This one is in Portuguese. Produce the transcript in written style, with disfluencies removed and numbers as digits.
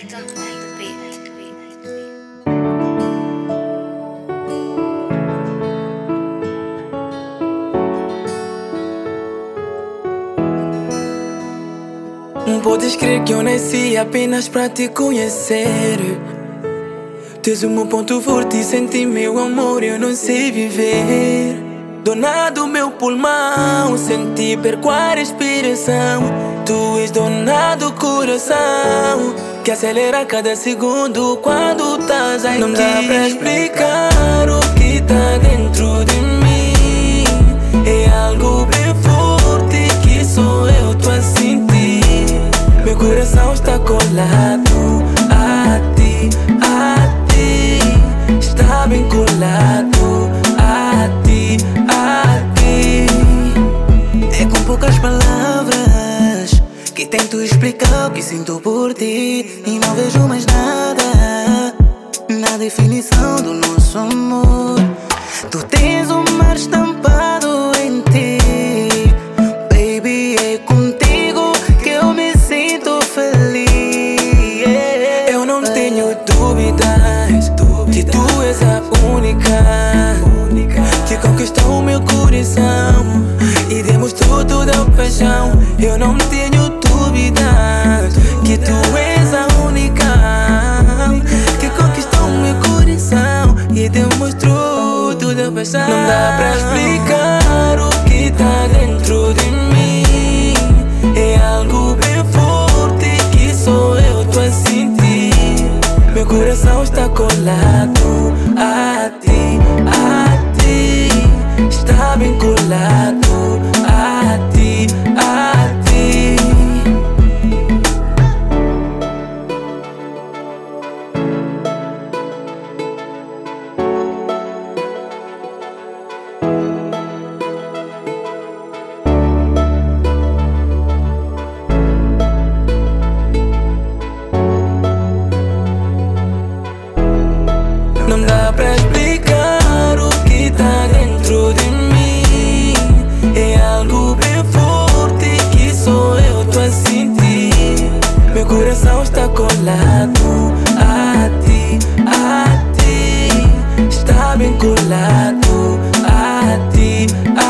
Liga on the beat. Podes crer que eu nasci apenas pra te conhecer. Tens o meu ponto forte e senti meu amor, eu não sei viver. Dona do meu pulmão, senti perco a respiração. Tu és dona do coração, que acelera cada segundo quando estás aqui. Não dá pra explicar o que tá dentro de mim. É algo bem forte que só eu tô a sentir. Meu coração está colado a ti, está bem colado a ti, É com poucas palavras que tento explicar o que sinto por ti. E não vejo mais nada na definição do nosso amor. Tu tens o mar estampado em ti, baby, é contigo que eu me sinto feliz. Eu não tenho dúvidas que tu és a única que conquistou o meu coração e demonstrou toda a paixão. Eu não tenho dúvidas que tu és a única que conquistou o meu coração e demonstrou toda a paixão. Não dá pra explicar o que tá dentro de mim. É algo bem forte que só eu tô a sentir. Meu coração está colado a ti, está bem colado a ti, Não dá pra explicar o que tá dentro de mim. É algo bem forte que só eu tô a sentir. Meu coração está colado a ti, está bem colado a ti,